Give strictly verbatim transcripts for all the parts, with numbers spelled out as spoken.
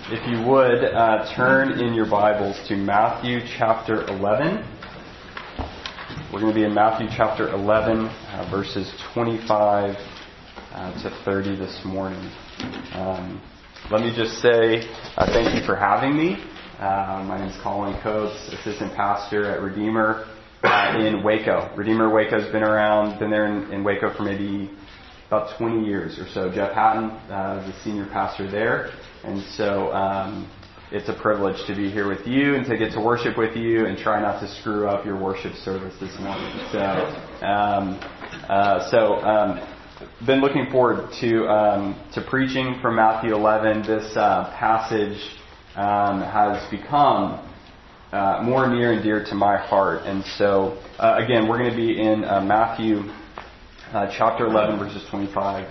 If you would, uh, turn in your Bibles to Matthew chapter eleven. We're going to be in Matthew chapter eleven, uh, verses twenty-five uh, to thirty this morning. Um, let me just say uh, thank you for having me. Uh, my name is Colin Coates, assistant pastor at Redeemer uh, in Waco. Redeemer Waco has been around, been there in, in Waco for maybe about twenty years or so. Jeff Hatton uh, is the senior pastor there. And so um, it's a privilege to be here with you and to get to worship with you and try not to screw up your worship service this morning. So, um, uh, so um, been looking forward to um, to preaching from Matthew eleven. This uh, passage um, has become uh, more near and dear to my heart. And so, uh, again, we're going to be in uh, Matthew uh, chapter eleven, verses twenty-five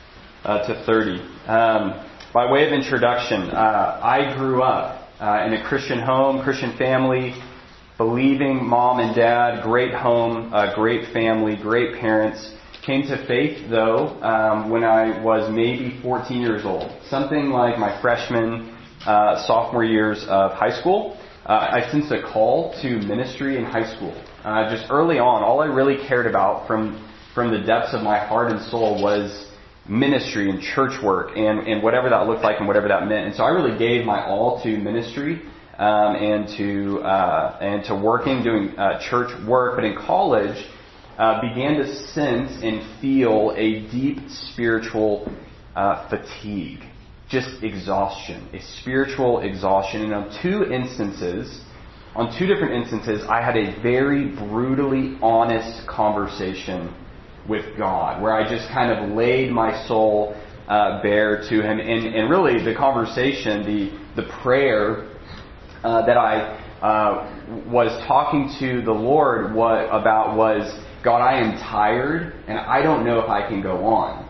uh, to thirty. Um, By way of introduction, uh, I grew up uh, in a Christian home, Christian family, believing mom and dad, great home, uh, great family, great parents. Came to faith, though, um, when I was maybe fourteen years old, something like my freshman, uh, sophomore years of high school. Uh, I sensed a call to ministry in high school. Uh, just early on, all I really cared about from from the depths of my heart and soul was ministry and church work and, and whatever that looked like and whatever that meant. And so I really gave my all to ministry um, and to uh, and to working, doing uh, church work. But in college, uh, began to sense and feel a deep spiritual uh, fatigue, just exhaustion, a spiritual exhaustion. And on two instances, on two different instances, I had a very brutally honest conversation with God, where I just kind of laid my soul uh, bare to Him. And, and really the conversation, the the prayer uh, that I uh, was talking to the Lord what, about was, God, I am tired and I don't know if I can go on.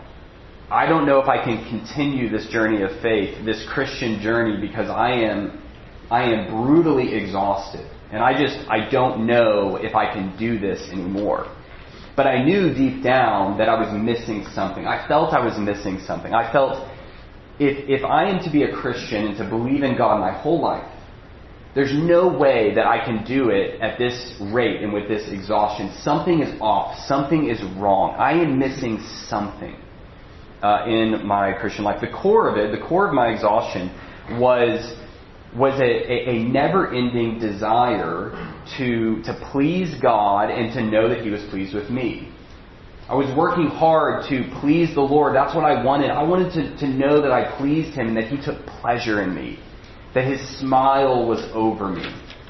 I don't know if I can continue this journey of faith, this Christian journey, because I am I am brutally exhausted. And I just, I don't know if I can do this anymore. But I knew deep down that I was missing something. I felt I was missing something. I felt if if I am to be a Christian and to believe in God my whole life, there's no way that I can do it at this rate and with this exhaustion. Something is off. Something is wrong. I am missing something uh, in my Christian life. The core of it, the core of my exhaustion was was a, a, a never-ending desire to to please God and to know that He was pleased with me. I was working hard to please the Lord. That's what I wanted. I wanted to, to know that I pleased Him and that He took pleasure in me, that His smile was over me.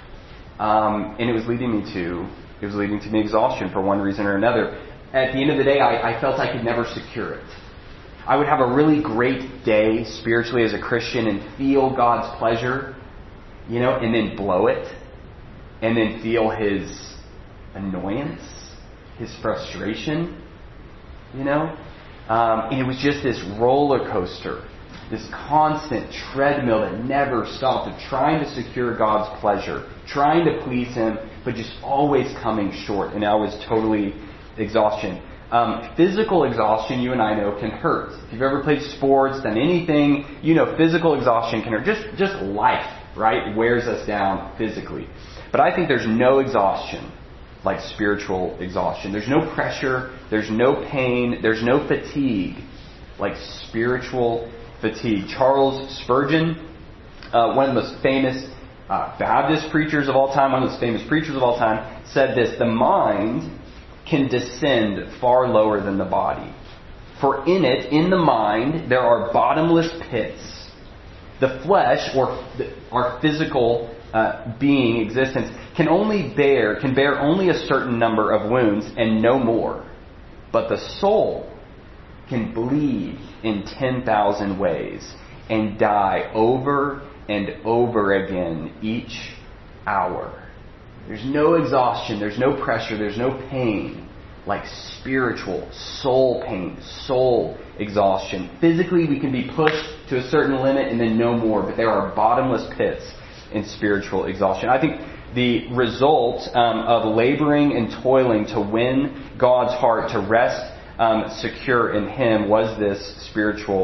Um, and it was leading me to it was leading to me exhaustion for one reason or another. At the end of the day, I, I felt I could never secure it. I would have a really great day spiritually as a Christian and feel God's pleasure, you know, and then blow it, and then feel His annoyance, His frustration, you know. Um, and it was just this roller coaster, this constant treadmill that never stopped of trying to secure God's pleasure, trying to please Him, but just always coming short. And I was totally exhaustion. Um, physical exhaustion, you and I know, can hurt. If you've ever played sports, done anything, you know physical exhaustion can hurt. Just, just life, right, wears us down physically. But I think there's no exhaustion like spiritual exhaustion. There's no pressure, there's no pain, there's no fatigue like spiritual fatigue. Charles Spurgeon, uh, one of the most famous uh, Baptist preachers of all time, one of the most famous preachers of all time, said this: the mind can descend far lower than the body. For in it, in the mind, there are bottomless pits. The flesh, or our physical uh, being, existence, can only bear, can bear only a certain number of wounds and no more. But the soul can bleed in ten thousand ways and die over and over again each hour. There's no exhaustion, there's no pressure, there's no pain like spiritual, soul pain, soul exhaustion. Physically, we can be pushed to a certain limit and then no more, but there are bottomless pits in spiritual exhaustion. I think the result um, of laboring and toiling to win God's heart, to rest um, secure in Him, was this spiritual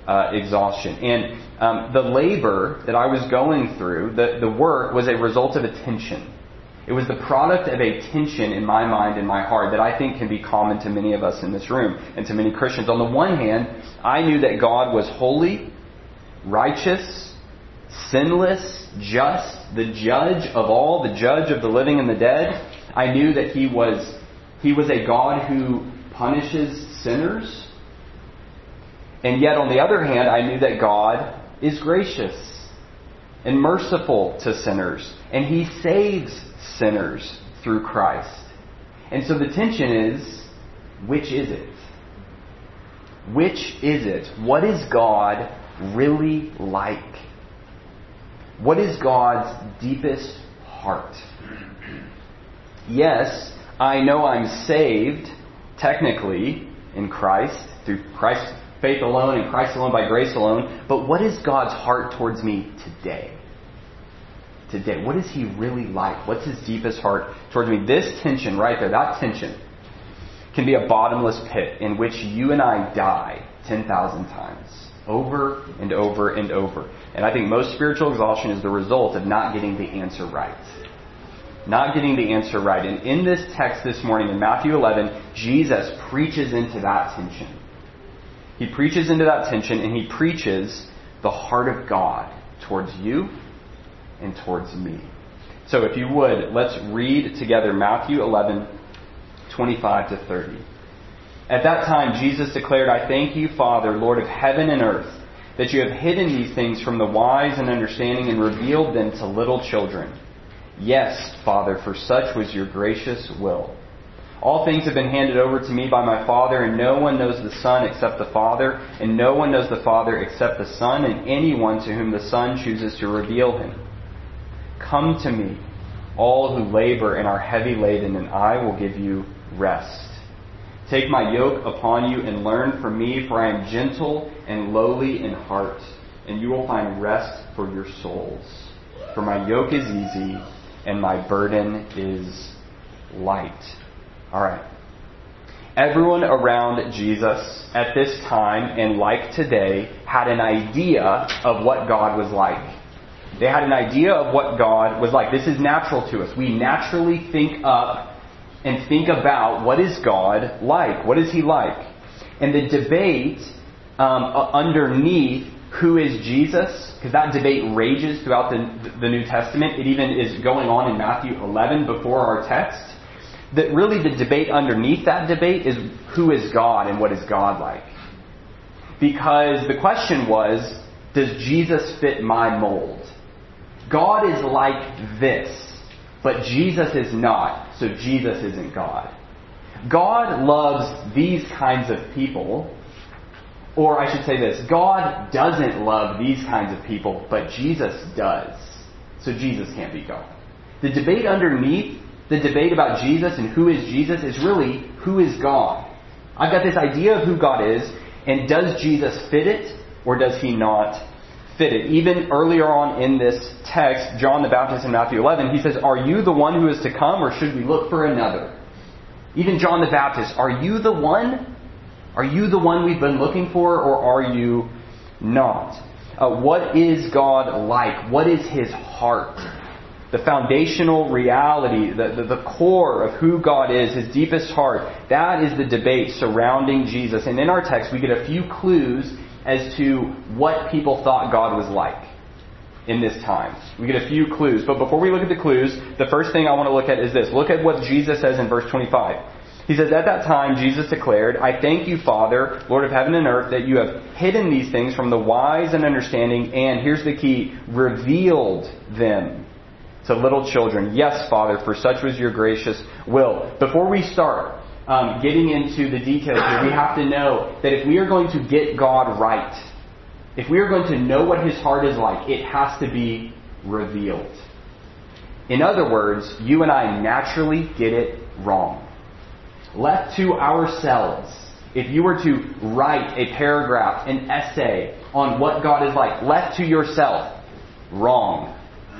uh, exhaustion. And um, the labor that I was going through, the, the work, was a result of a tension. It was the product of a tension in my mind and my heart that I think can be common to many of us in this room and to many Christians. On the one hand, I knew that God was holy, righteous, sinless, just, the judge of all, the judge of the living and the dead. I knew that He was He was a God who punishes sinners. And yet, on the other hand, I knew that God is gracious and merciful to sinners. And He saves sinners through Christ. And so the tension is, which is it? Which is it? What is God really like? What is God's deepest heart? Yes, I know I'm saved, technically, in Christ, through Christ's faith alone and Christ alone by grace alone. But what is God's heart towards me today? Today, what is He really like? What's His deepest heart towards me? This tension right there, that tension, can be a bottomless pit in which you and I die ten thousand times. Over and over and over. And I think most spiritual exhaustion is the result of not getting the answer right. Not getting the answer right. And in this text this morning in Matthew eleven, Jesus preaches into that tension. He preaches into that tension and He preaches the heart of God towards you and towards me. So if you would, let's read together Matthew eleven, twenty-five to thirty. At that time, Jesus declared, I thank you, Father, Lord of heaven and earth, that you have hidden these things from the wise and understanding and revealed them to little children. Yes, Father, for such was your gracious will. All things have been handed over to me by my Father, and no one knows the Son except the Father, and no one knows the Father except the Son, and anyone to whom the Son chooses to reveal Him. Come to me, all who labor and are heavy laden, and I will give you rest. Take my yoke upon you and learn from me, for I am gentle and lowly in heart, and you will find rest for your souls. For my yoke is easy and my burden is light. All right. Everyone around Jesus at this time, and like today, had an idea of what God was like. They had an idea of what God was like. This is natural to us. We naturally think up and think about, what is God like? What is He like? And the debate um, underneath who is Jesus, because that debate rages throughout the, the New Testament. It even is going on in Matthew eleven before our text. That really the debate underneath that debate is, who is God and what is God like? Because the question was, does Jesus fit my mold? God is like this, but Jesus is not, so Jesus isn't God. God loves these kinds of people, or I should say this, God doesn't love these kinds of people, but Jesus does, so Jesus can't be God. The debate underneath, the debate about Jesus and who is Jesus, is really, who is God? I've got this idea of who God is, and does Jesus fit it, or does He not fit it? Even earlier on in this text, John the Baptist in Matthew eleven, he says, are you the one who is to come, or should we look for another? Even John the Baptist, are you the one? Are you the one we've been looking for, or are you not? Uh, what is God like? What is His heart? The foundational reality, the, the, the core of who God is, His deepest heart, that is the debate surrounding Jesus. And in our text, we get a few clues as to what people thought God was like in this time. We get a few clues. But before we look at the clues, the first thing I want to look at is this. Look at what Jesus says in verse twenty-five. He says, at that time Jesus declared, I thank you, Father, Lord of heaven and earth, that you have hidden these things from the wise and understanding, and here's the key, revealed them to little children. Yes, Father, for such was your gracious will. Before we start Um, getting into the details here, we have to know that if we are going to get God right, if we are going to know what His heart is like, it has to be revealed. In other words, you and I naturally get it wrong. Left to ourselves, if you were to write a paragraph, an essay on what God is like, left to yourself, wrong.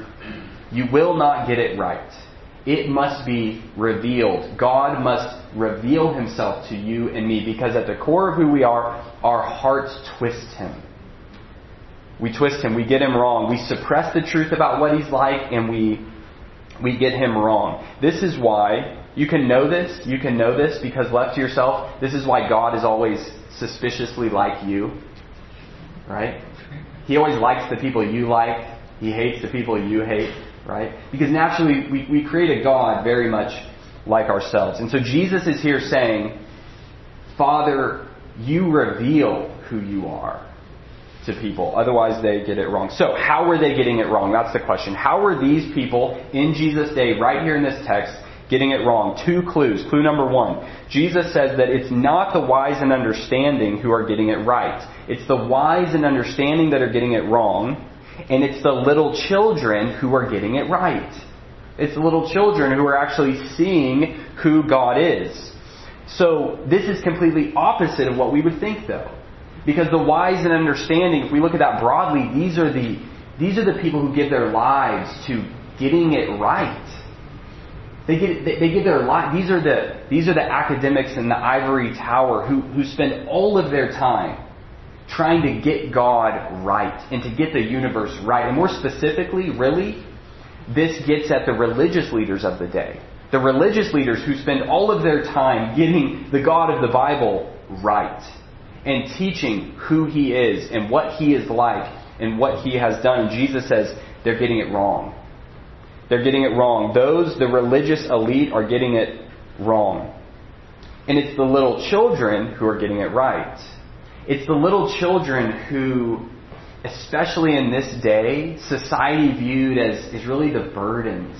You will not get it right. It must be revealed. God must reveal Himself to you and me, because at the core of who we are, our hearts twist Him. We twist him. We get him wrong. We suppress the truth about what he's like, and we we get him wrong. This is why you can know this. You can know this because left to yourself, this is why God is always suspiciously like you. Right? He always likes the people you like. He hates the people you hate. Right? Because naturally we, we create a God very much like ourselves. And so Jesus is here saying, Father, you reveal who you are to people. Otherwise they get it wrong. So how were they getting it wrong? That's the question. How were these people in Jesus' day, right here in this text, getting it wrong? Two clues. Clue number one. Jesus says that it's not the wise and understanding who are getting it right. It's the wise and understanding that are getting it wrong. And it's the little children who are getting it right. It's the little children who are actually seeing who God is. So this is completely opposite of what we would think, though. Because the wise and understanding, if we look at that broadly, these are the these are the people who give their lives to getting it right. They get they, they give their life. These are the these are the academics in the ivory tower who who spend all of their time trying to get God right and to get the universe right. And more specifically, really, this gets at the religious leaders of the day. The religious leaders who spend all of their time getting the God of the Bible right and teaching who He is and what He is like and what He has done. And Jesus says they're getting it wrong. They're getting it wrong. Those, the religious elite, are getting it wrong. And it's the little children who are getting it right. It's the little children who, especially in this day, society viewed as, as really the burdens.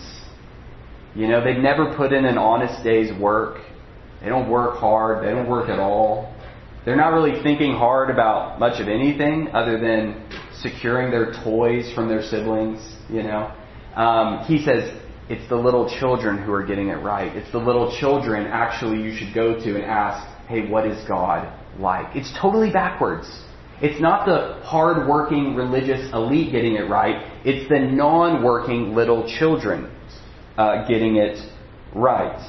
You know, they've never put in an honest day's work. They don't work hard. They don't work at all. They're not really thinking hard about much of anything other than securing their toys from their siblings, you know. Um, he says it's the little children who are getting it right. It's the little children actually you should go to and ask, hey, what is God like? It's totally backwards. It's not the hard-working religious elite getting it right. It's the non-working little children uh, getting it right.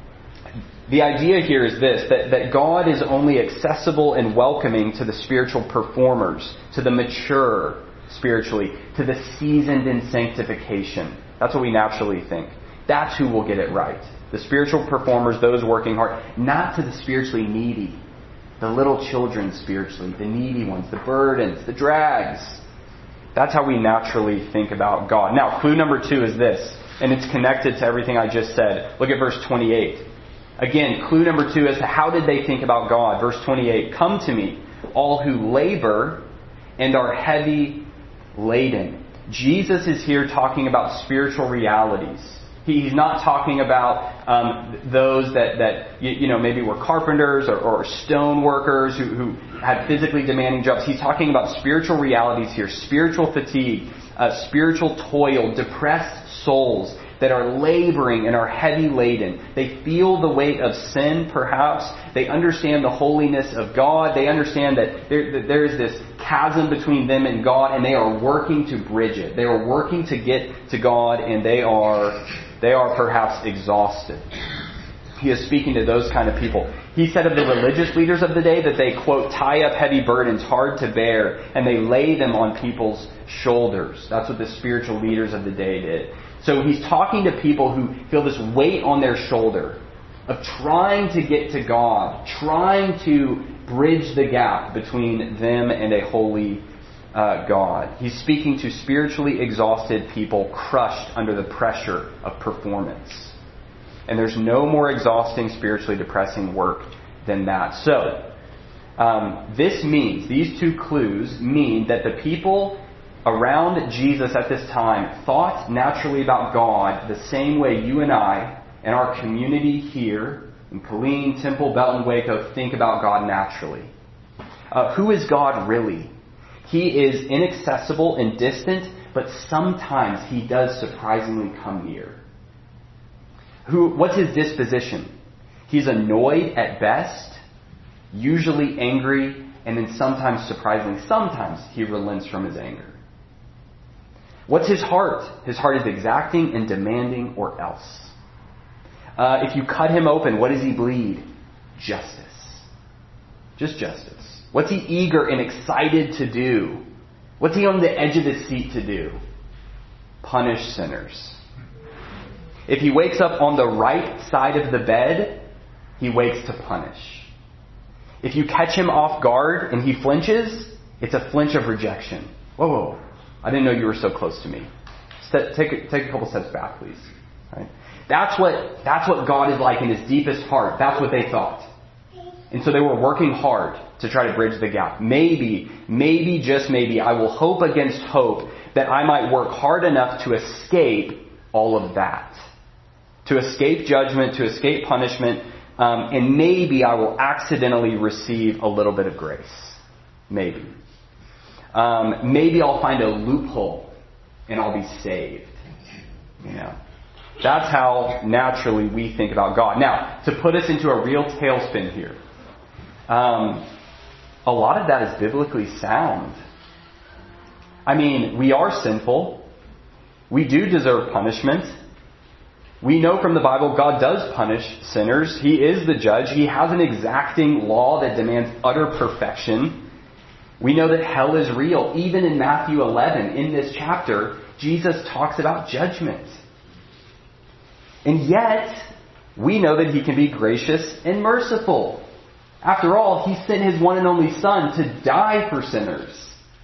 The idea here is this, that, that God is only accessible and welcoming to the spiritual performers, to the mature spiritually, to the seasoned in sanctification. That's what we naturally think. That's who will get it right. The spiritual performers, those working hard, not to the spiritually needy, the little children spiritually, the needy ones, the burdens, the drags. That's how we naturally think about God. Now, clue number two is this, and it's connected to everything I just said. Look at verse twenty-eight. Again, clue number two as to how did they think about God. Verse twenty-eight, come to me, all who labor and are heavy laden. Jesus is here talking about spiritual realities. He, he's not talking about um, those that, that you, you know, maybe were carpenters or, or stone workers who, who had physically demanding jobs. He's talking about spiritual realities here, spiritual fatigue, uh, spiritual toil, depressed souls that are laboring and are heavy laden. They feel the weight of sin, perhaps. They understand the holiness of God. They understand that there, that there is this chasm between them and God, and they are working to bridge it. They are working to get to God, and they are, they are perhaps exhausted. He is speaking to those kind of people. He said of the religious leaders of the day that they, quote, tie up heavy burdens hard to bear, and they lay them on people's shoulders. That's what the spiritual leaders of the day did. So he's talking to people who feel this weight on their shoulder of trying to get to God, trying to bridge the gap between them and a holy uh, God. He's speaking to spiritually exhausted people crushed under the pressure of performance. And there's no more exhausting, spiritually depressing work than that. So, um, this means, these two clues mean that the people around Jesus at this time thought naturally about God the same way you and I and our community here in Killeen, Temple, Belton, Waco think about God naturally. Uh, who is God really? He is inaccessible and distant, but sometimes He does surprisingly come near. Who? What's His disposition? He's annoyed at best, usually angry, and then sometimes, surprisingly, sometimes He relents from His anger. What's His heart? His heart is exacting and demanding, or else. Uh, if you cut Him open, what does He bleed? Justice. Just justice. What's He eager and excited to do? What's he on the edge of his seat to do? Punish sinners. If he wakes up on the right side of the bed, he wakes to punish. If you catch him off guard and he flinches, it's a flinch of rejection. Whoa, whoa, I didn't know you were so close to me. Step, take, a, take a couple steps back, please. Right? That's what, that's what God is like in his deepest heart. That's what they thought. And so they were working hard to try to bridge the gap. Maybe, maybe, just maybe, I will hope against hope that I might work hard enough to escape all of that. To escape judgment, to escape punishment, um, and maybe I will accidentally receive a little bit of grace. Maybe. Um, maybe I'll find a loophole and I'll be saved. You know. That's how naturally we think about God. Now, to put us into a real tailspin here, um, a lot of that is biblically sound. I mean, we are sinful. We do deserve punishment. We know from the Bible God does punish sinners. He is the judge. He has an exacting law that demands utter perfection. We know that hell is real. Even in Matthew eleven, in this chapter, Jesus talks about judgment. And yet, we know that He can be gracious and merciful. After all, He sent His one and only Son to die for sinners.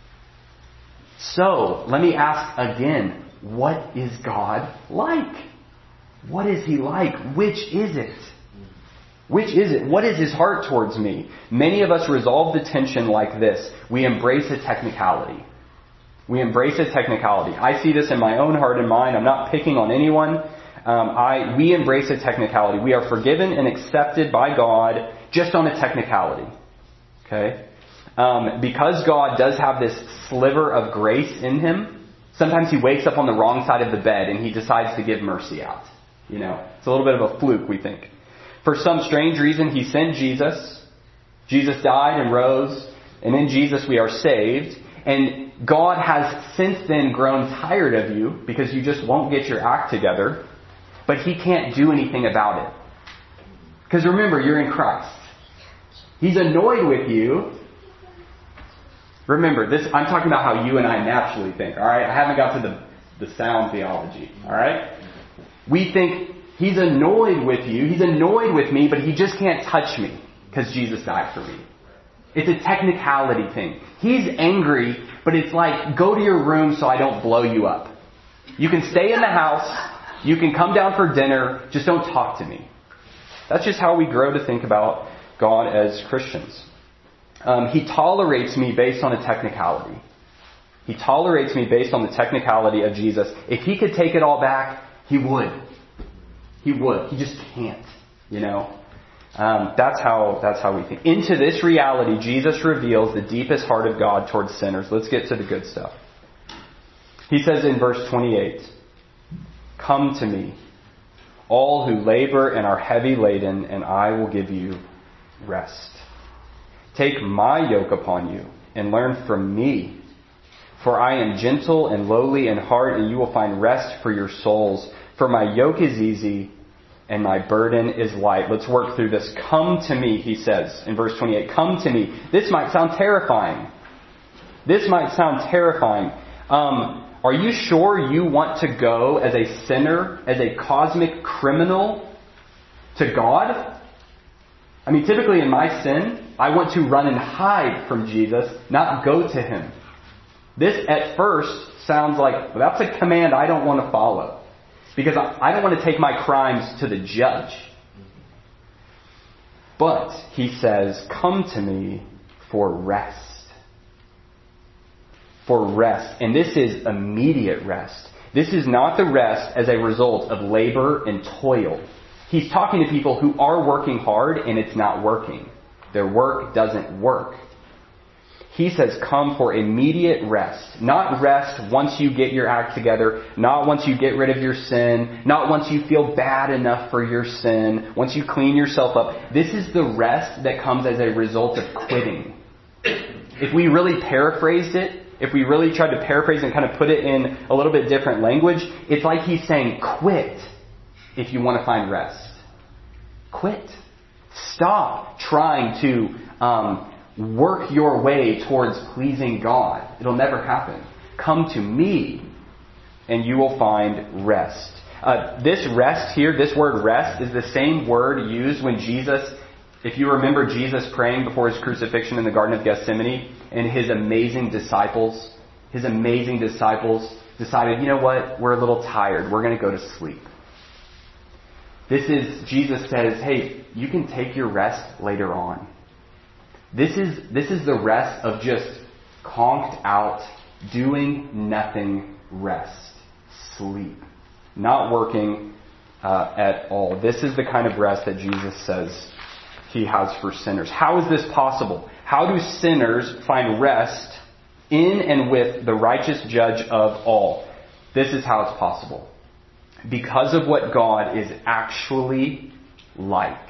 So, let me ask again, what is God like? What is He like? Which is it? Which is it? What is His heart towards me? Many of us resolve the tension like this. We embrace a technicality. We embrace a technicality. I see this in my own heart and mind. I'm not picking on anyone. Um, I we embrace a technicality. We are forgiven and accepted by God just on a technicality. Okay? Um, because God does have this sliver of grace in Him, sometimes He wakes up on the wrong side of the bed and He decides to give mercy out. You know, it's a little bit of a fluke, we think. For some strange reason, He sent Jesus. Jesus died and rose. And in Jesus we are saved. And God has since then grown tired of you because you just won't get your act together. But He can't do anything about it. Because remember, you're in Christ. He's annoyed with you. Remember, this I'm talking about how you and I naturally think. Alright? I haven't got to the, the sound theology. Alright? We think He's annoyed with you. He's annoyed with me, but He just can't touch me because Jesus died for me. It's a technicality thing. He's angry, but it's like, go to your room so I don't blow you up. You can stay in the house. You can come down for dinner. Just don't talk to me. That's just how we grow to think about God as Christians. Um, he tolerates me based on a technicality. He tolerates me based on the technicality of Jesus. If He could take it all back, He would. He would. He just can't. You know? Um, that's how that's how we think. Into this reality, Jesus reveals the deepest heart of God towards sinners. Let's get to the good stuff. He says in verse twenty-eight, "Come to me, all who labor and are heavy laden, and I will give you rest. Take my yoke upon you and learn from me. For I am gentle and lowly in heart, and you will find rest for your souls. For my yoke is easy and my burden is light." Let's work through this. Come to me, he says in verse twenty-eight. Come to me. This might sound terrifying. This might sound terrifying. Um, are you sure you want to go as a sinner, as a cosmic criminal to God? I mean, typically in my sin, I want to run and hide from Jesus, not go to Him. This at first sounds like, well, that's a command I don't want to follow. Because I don't want to take my crimes to the judge. But he says, come to me for rest. For rest. And this is immediate rest. This is not the rest as a result of labor and toil. He's talking to people who are working hard and it's not working. Their work doesn't work. He says, come for immediate rest. Not rest once you get your act together. Not once you get rid of your sin. Not once you feel bad enough for your sin. Once you clean yourself up. This is the rest that comes as a result of quitting. If we really paraphrased it, if we really tried to paraphrase and kind of put it in a little bit different language, it's like he's saying, quit if you want to find rest. Quit. Stop trying to... Um, work your way towards pleasing God. It'll never happen. Come to me and you will find rest. Uh, this rest here, this word rest, is the same word used when Jesus, if you remember Jesus praying before his crucifixion in the Garden of Gethsemane, and his amazing disciples, his amazing disciples decided, you know what, we're a little tired. We're going to go to sleep. This is, Jesus says, hey, you can take your rest later on. This is, this is the rest of just conked out, doing nothing rest. Sleep. Not working uh, at all. This is the kind of rest that Jesus says he has for sinners. How is this possible? How do sinners find rest in and with the righteous judge of all? This is how it's possible. Because of what God is actually like.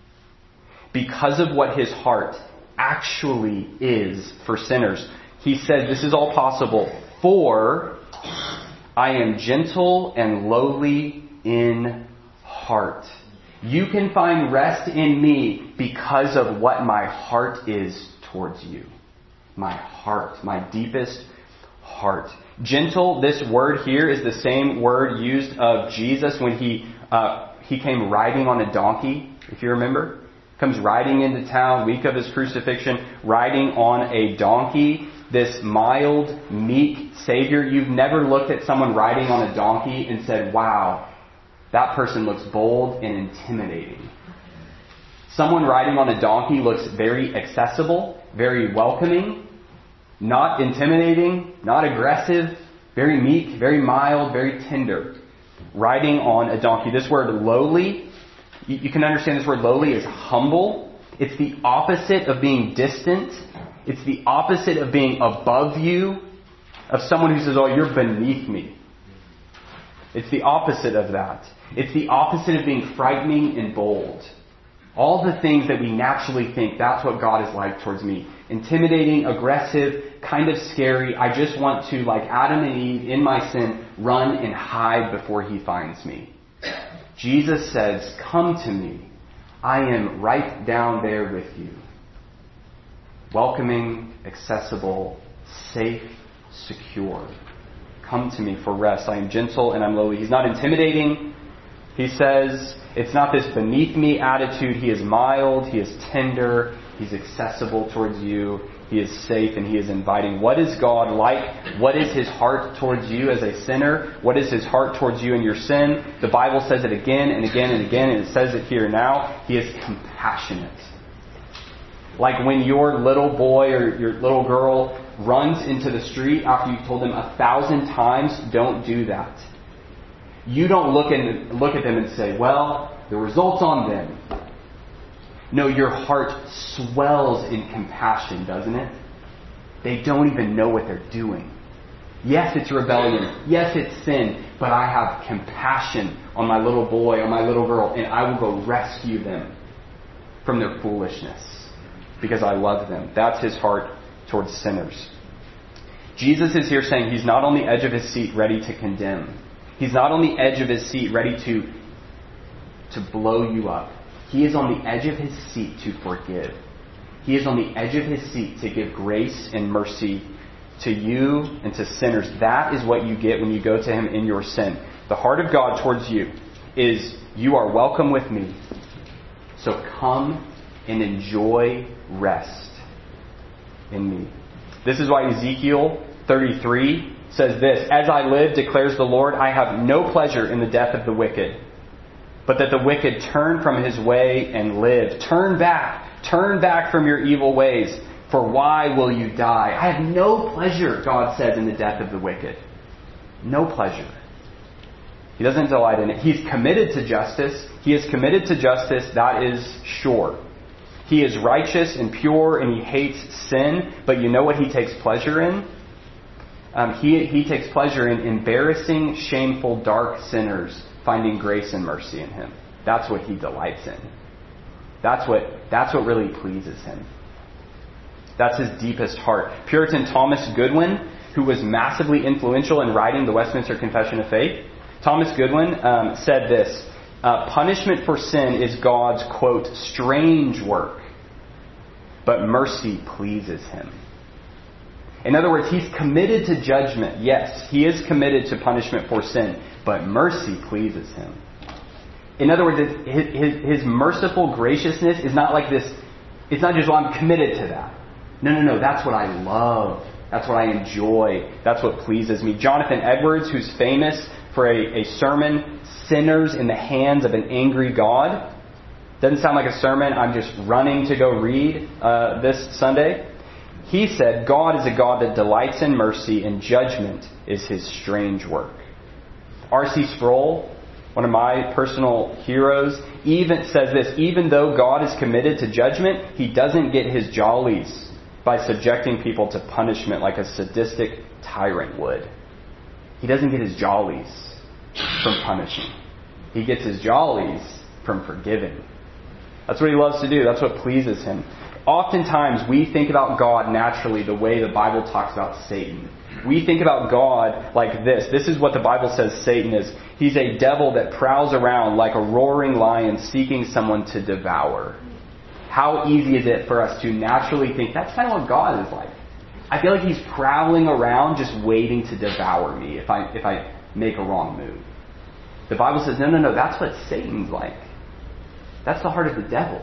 Because of what his heart actually is for sinners. He says this is all possible for I am gentle and lowly in heart. You can find rest in me because of what my heart is towards you. My heart, my deepest heart. Gentle, this word here is the same word used of Jesus when he uh, he came riding on a donkey, if you remember. Comes riding into town, week of his crucifixion, riding on a donkey. This mild, meek Savior. You've never looked at someone riding on a donkey and said, wow, that person looks bold and intimidating. Someone riding on a donkey looks very accessible, very welcoming, not intimidating, not aggressive, very meek, very mild, very tender. Riding on a donkey. This word lowly, you can understand this word lowly is humble. It's the opposite of being distant. It's the opposite of being above you, of someone who says, oh, you're beneath me. It's the opposite of that. It's the opposite of being frightening and bold. All the things that we naturally think, that's what God is like towards me. Intimidating, aggressive, kind of scary. I just want to, like Adam and Eve in my sin, run and hide before he finds me. Jesus says, come to me. I am right down there with you. Welcoming, accessible, safe, secure. Come to me for rest. I am gentle and I'm lowly. He's not intimidating. He says, it's not this beneath me attitude. He is mild. He is tender. He's accessible towards you. He is safe and he is inviting. What is God like? What is his heart towards you as a sinner? What is his heart towards you in your sin? The Bible says it again and again and again, and it says it here now. He is compassionate. Like when your little boy or your little girl runs into the street after you've told them a thousand times, don't do that. You don't look and look at them and say, well, the result's on them. No, your heart swells in compassion, doesn't it? They don't even know what they're doing. Yes, it's rebellion. Yes, it's sin. But I have compassion on my little boy, on my little girl, and I will go rescue them from their foolishness. Because I love them. That's his heart towards sinners. Jesus is here saying he's not on the edge of his seat ready to condemn. He's not on the edge of his seat ready to, to blow you up. He is on the edge of his seat to forgive. He is on the edge of his seat to give grace and mercy to you and to sinners. That is what you get when you go to him in your sin. The heart of God towards you is, you are welcome with me. So come and enjoy rest in me. This is why Ezekiel thirty-three says this, as I live, declares the Lord, I have no pleasure in the death of the wicked, but that the wicked turn from his way and live. Turn back, turn back from your evil ways, for why will you die? I have no pleasure, God says, in the death of the wicked. No pleasure. He doesn't delight in it. He's committed to justice. He is committed to justice, that is sure. He is righteous and pure and he hates sin, but you know what he takes pleasure in? Um, he, he takes pleasure in embarrassing, shameful, dark sinners finding grace and mercy in him. That's what he delights in. That's what, that's what really pleases him. That's his deepest heart. Puritan Thomas Goodwin, who was massively influential in writing the Westminster Confession of Faith, Thomas Goodwin um, said this, uh, punishment for sin is God's, quote, strange work. but mercy pleases him. In other words, he's committed to judgment. Yes, he is committed to punishment for sin, but mercy pleases him. In other words, his, his, his merciful graciousness is not like this. It's not just, well, I'm committed to that. No, no, no. That's what I love. That's what I enjoy. That's what pleases me. Jonathan Edwards, who's famous for a, a sermon, Sinners in the Hands of an Angry God. Doesn't sound like a sermon I'm just running to go read uh, this Sunday. He said, God is a God that delights in mercy, and judgment is his strange work. R C Sproul, one of my personal heroes, even says this: even though God is committed to judgment, he doesn't get his jollies by subjecting people to punishment like a sadistic tyrant would. He doesn't get his jollies from punishing. He gets his jollies from forgiving. That's what he loves to do. That's what pleases him. Oftentimes we think about God naturally the way the Bible talks about Satan. We think about God like this. This is what the Bible says Satan is. He's a devil that prowls around like a roaring lion seeking someone to devour. How easy is it for us to naturally think that's kind of what God is like? I feel like he's prowling around just waiting to devour me if I if I make a wrong move. The Bible says, no, no, no, that's what Satan's like. That's the heart of the devil.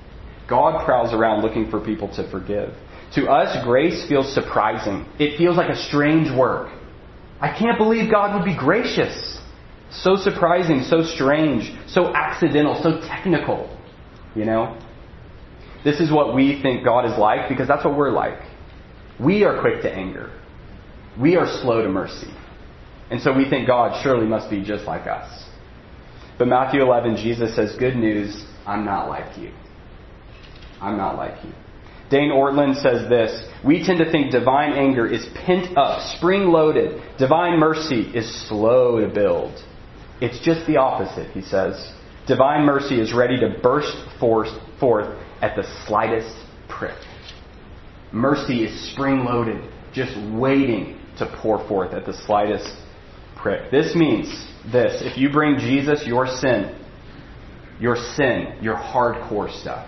God prowls around looking for people to forgive. To us, grace feels surprising. It feels like a strange work. I can't believe God would be gracious. So surprising, so strange, so accidental, so technical. You know? This is what we think God is like because that's what we're like. We are quick to anger. We are slow to mercy. And so we think God surely must be just like us. But Matthew eleven, Jesus says, good news, I'm not like you. I'm not like you. Dane Ortland says this: we tend to think divine anger is pent up, spring-loaded. Divine mercy is slow to build. It's just the opposite, he says. Divine mercy is ready to burst forth, forth at the slightest prick. Mercy is spring-loaded, just waiting to pour forth at the slightest prick. This means this: if you bring Jesus your sin, your sin, your hardcore stuff,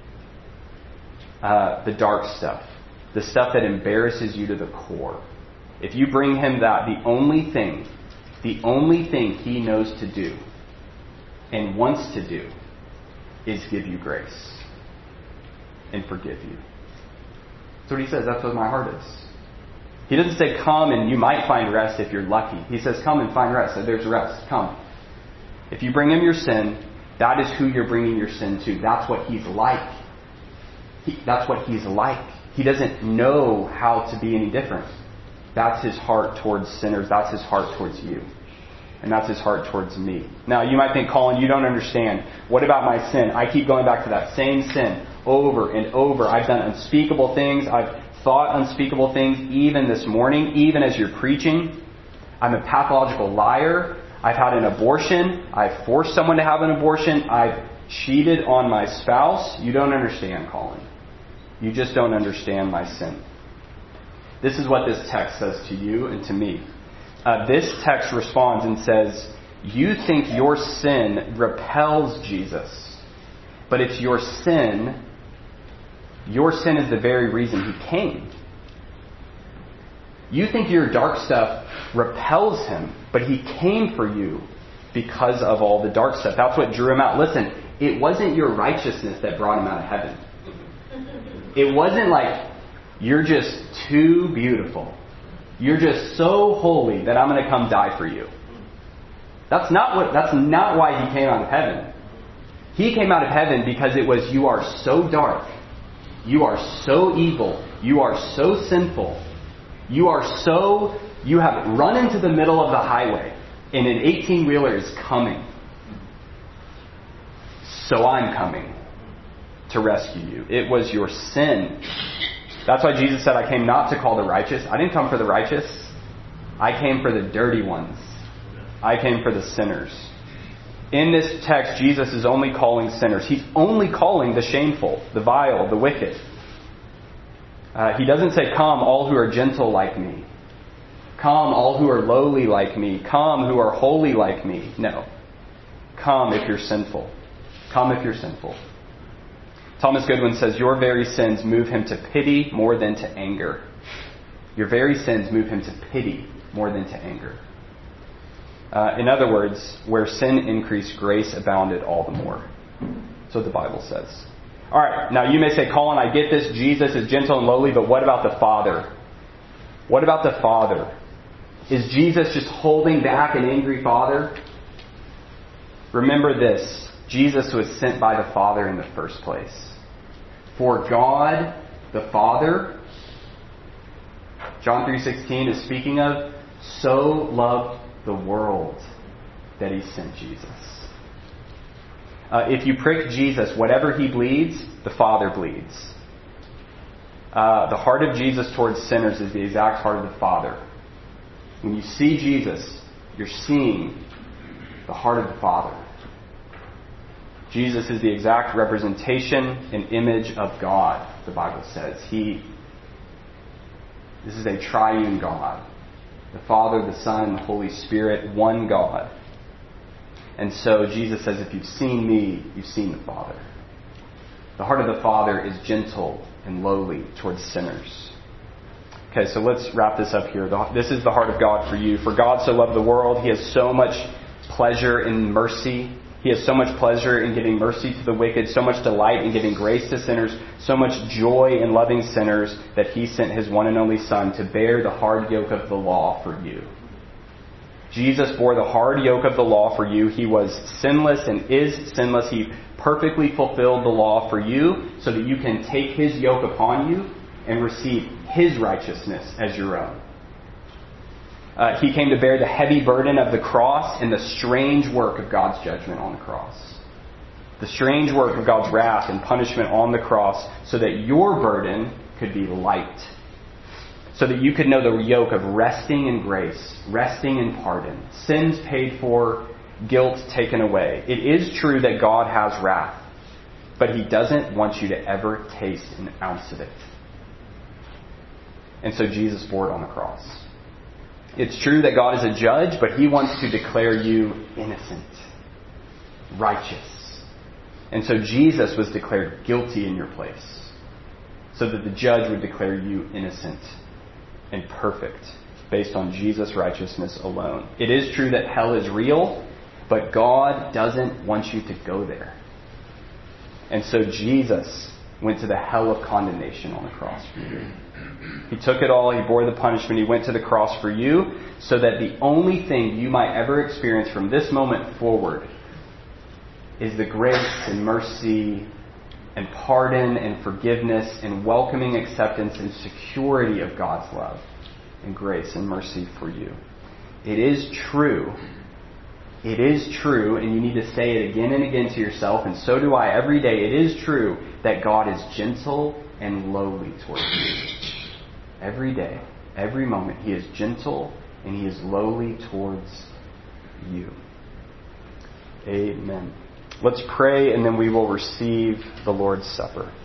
uh, the dark stuff, the stuff that embarrasses you to the core, if you bring him that, the only thing, the only thing he knows to do and wants to do is give you grace and forgive you. That's what he says. That's what my heart is. He doesn't say, come and you might find rest if you're lucky. He says, come and find rest. There's rest. Come. If you bring him your sin, that is who you're bringing your sin to. That's what he's like. He, that's what he's like. He doesn't know how to be any different. That's his heart towards sinners. That's his heart towards you. And that's his heart towards me. Now, you might think, Colin, you don't understand. What about my sin? I keep going back to that same sin over and over. I've done unspeakable things. I've thought unspeakable things even this morning, even as you're preaching. I'm a pathological liar. I've had an abortion. I've forced someone to have an abortion. I've cheated on my spouse. You don't understand, Colin. You just don't understand my sin. This is what this text says to you and to me. Uh, this text responds and says, you think your sin repels Jesus, but it's your sin. Your sin is the very reason he came. You think your dark stuff repels him, but he came for you because of all the dark stuff. That's what drew him out. Listen, it wasn't your righteousness that brought him out of heaven. It wasn't like, you're just too beautiful. You're just so holy that I'm going to come die for you. That's not what. That's not why he came out of heaven. He came out of heaven because it was, you are so dark. You are so evil. You are so sinful. You are so, you have run into the middle of the highway and an eighteen-wheeler is coming. So I'm coming to rescue you. It was your sin. That's why Jesus said, I came not to call the righteous. I didn't come for the righteous. I came for the dirty ones. I came for the sinners. In this text, Jesus is only calling sinners. He's only calling the shameful, the vile, the wicked. Uh, he doesn't say, come, all who are gentle like me. Come, all who are lowly like me. Come, who are holy like me. No. Come if you're sinful. Come if you're sinful. Thomas Goodwin says, your very sins move him to pity more than to anger. Your very sins move him to pity more than to anger. Uh, in other words, where sin increased, grace abounded all the more. That's what the Bible says. All right, now you may say, Colin, I get this. Jesus is gentle and lowly, but what about the Father? What about the Father? Is Jesus just holding back an angry Father? Remember this. Jesus was sent by the Father in the first place. For God, the Father, John three sixteen is speaking of, so loved the world that He sent Jesus. Uh, if you prick Jesus, whatever He bleeds, the Father bleeds. Uh, the heart of Jesus towards sinners is the exact heart of the Father. When you see Jesus, you're seeing the heart of the Father. Jesus is the exact representation and image of God, the Bible says. He, this is a triune God. The Father, the Son, and the Holy Spirit, one God. And so Jesus says, if you've seen me, you've seen the Father. The heart of the Father is gentle and lowly towards sinners. Okay, so let's wrap this up here. This is the heart of God for you. For God so loved the world, He has so much pleasure in mercy. He has so much pleasure in giving mercy to the wicked, so much delight in giving grace to sinners, so much joy in loving sinners that He sent His one and only Son to bear the hard yoke of the law for you. Jesus bore the hard yoke of the law for you. He was sinless and is sinless. He perfectly fulfilled the law for you so that you can take His yoke upon you and receive His righteousness as your own. Uh, he came to bear the heavy burden of the cross and the strange work of God's judgment on the cross. The strange work of God's wrath and punishment on the cross so that your burden could be light. So that you could know the yoke of resting in grace, resting in pardon, sins paid for, guilt taken away. It is true that God has wrath, but He doesn't want you to ever taste an ounce of it. And so Jesus bore it on the cross. It's true that God is a judge, but He wants to declare you innocent, righteous. And so Jesus was declared guilty in your place, so that the judge would declare you innocent and perfect based on Jesus' righteousness alone. It is true that hell is real, but God doesn't want you to go there. And so Jesus went to the hell of condemnation on the cross for you. He took it all. He bore the punishment. He went to the cross for you so that the only thing you might ever experience from this moment forward is the grace and mercy and pardon and forgiveness and welcoming acceptance and security of God's love and grace and mercy for you. It is true. It is true, and you need to say it again and again to yourself, and so do I every day. It is true that God is gentle and lowly towards you. Every day, every moment, He is gentle and He is lowly towards you. Amen. Let's pray, and then we will receive the Lord's Supper.